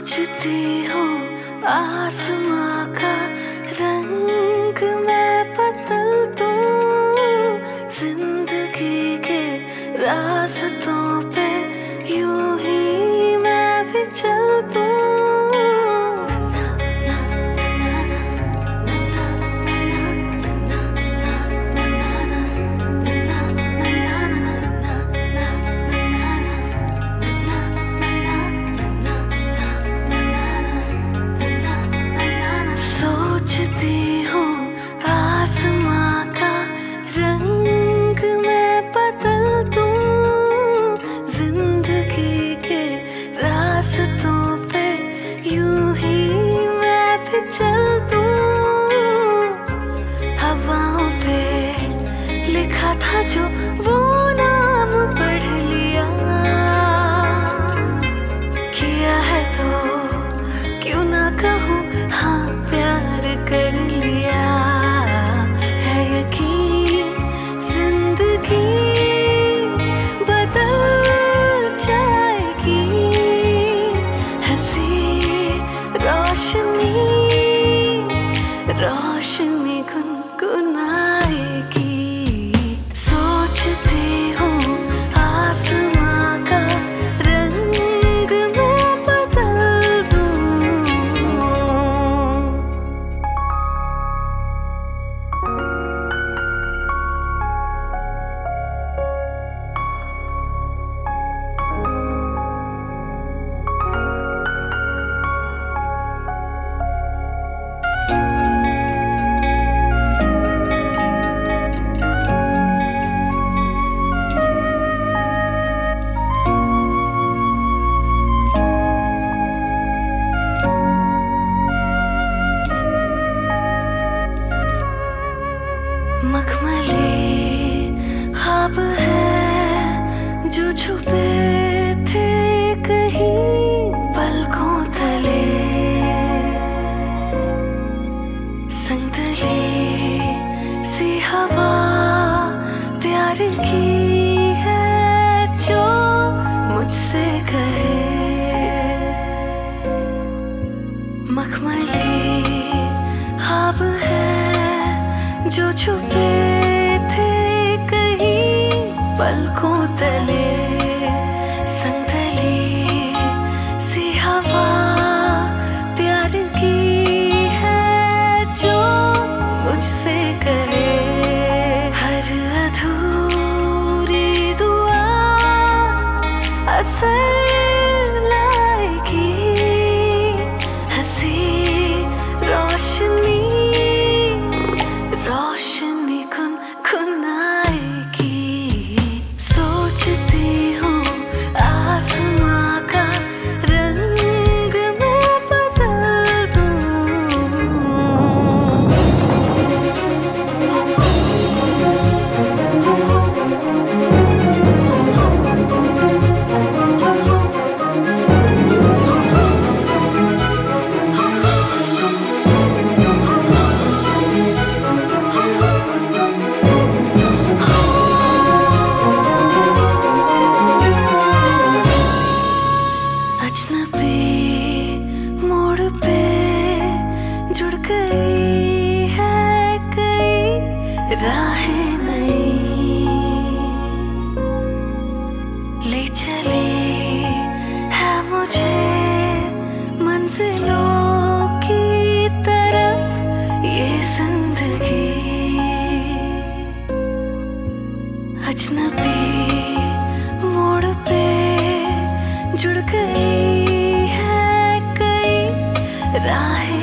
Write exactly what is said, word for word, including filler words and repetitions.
सोचती हूँ आसमां का रंग मैं बदल दूँ, जिंदगी के रास्तों पे यूं ही मैं भी चल दूँ। सोचती हूँ आसमां का रंग मैं बदल दूँ, जिंदगी के रास्तों पे यूं ही मैं भी चल दूँ। हवाओं पे लिखा था जो वो नाम पढ़ लिया, किया है तो क्यों ना कहूँ हाँ प्यार कर लिया। है यकीन जिंदगी बदल जाएगी, हंसी रोशनी रोशनी गुनगुनाएगी। सोचती हूँ आसमां का रंग मैं बदल दूँ। मखमली ख्वाब है जो छुपे थे कहीं पलकों तले, संगतली सी हवा प्यार की है जो मुझसे कहे। मखमली ख्वाब है जो छुपे थे कहीं पलकों तले, संगतली सी हवा प्यार की है जो मुझसे कहे। हर अधूरी दुआ असर लाएगी, हंसी रोशनी रोशनी गुनगुनाएगी। सोचती हूँ आसमां का रंग मैं बदल दूँ। अजनबी मोड़ पे जुड़ गई है कई राहें नई, ले चली है मुझे मंजिलों की तरफ ये जिंदगी। अजनबी मोड़ पे जुड़ गई है कई राहें